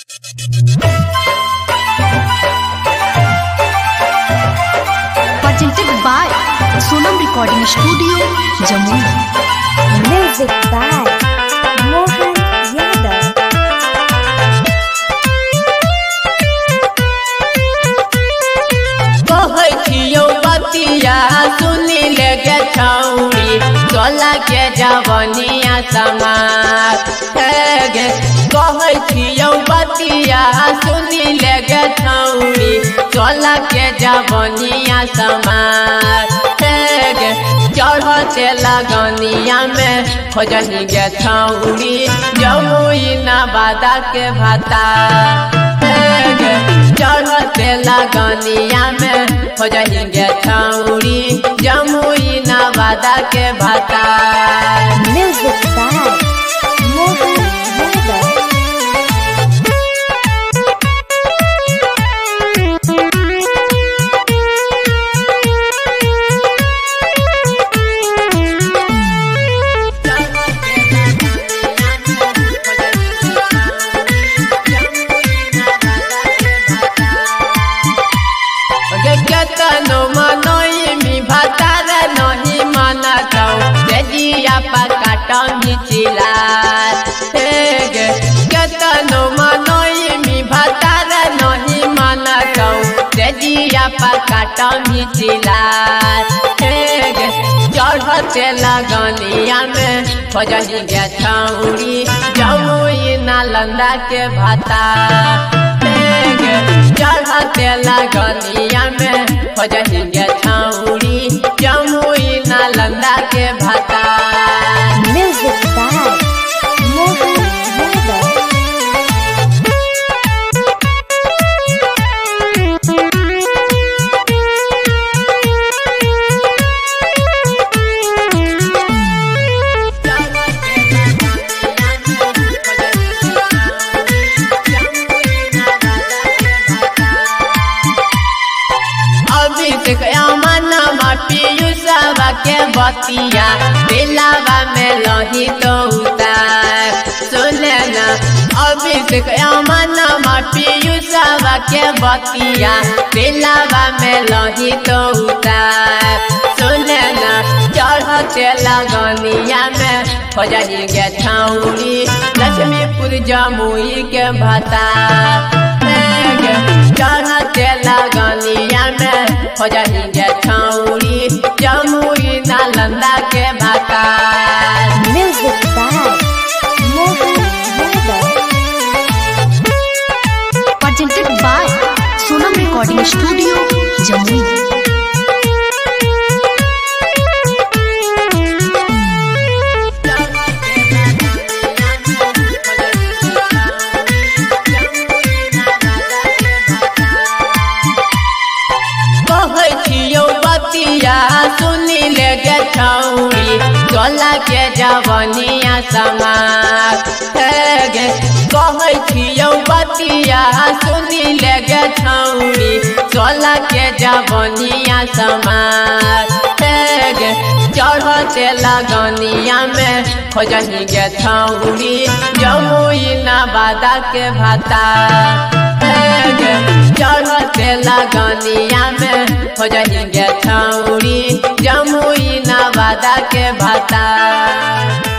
Presented by Sonam Recording Studio, Jammu. Music by Mohan Yadav. बतिया सुनी लगे छौरी चला के जवनिया समाज कहै बतिया सुनी लगे छौरी चला के जवनिया समाज चढ़ते लगनिया में खोजनी गे छौरी जमुई नवादा के भाता चढ़ते लगनिया में खोजनी छौरी जमुई नवादा के भाता। Music by Mohan Yadav. केतनो मनोई मी भातार नहीं मनतौ जजिया पकाटा मिचिला केतनो मनोई मी भातार नहीं मनतौ जजिया पकाटा मिचिला चढ़ते लगनिया में खोजनी गे छौरी जमुई नालंदा के भाता चढ़ते लगनिया में खोजनी गे छौरी जमुई नालंदा के भाता। Music by Mohan Yadav. पीयूषवा के बतिया दिलावा में लही तो उतार सुने न अभिषेक अमनमा पीयूषवा के बतिया दिलावा में लही तो उतार सुने न चढ़ते लगनिया में खोजनी गे छौरी लक्ष्मीपुर जमुई के भाता चढ़ते लगनिया में खोजनी गे छौरी जमुई नालंदा के भाता। Music by Mohan Yadav. Presented by Sonam Recording Studio, Jammu. सुनी लगे छौरी चला के जवनिया समाज कहै बतिया सुनी लगे छौरी चला के जवनिया समाज चढ़ते लगनिया में खोजनी गे छौरी जमुई नवादा के भाता चढ़ते लगनिया में खोजनी गे छौरी जमुई नवादा के भाता।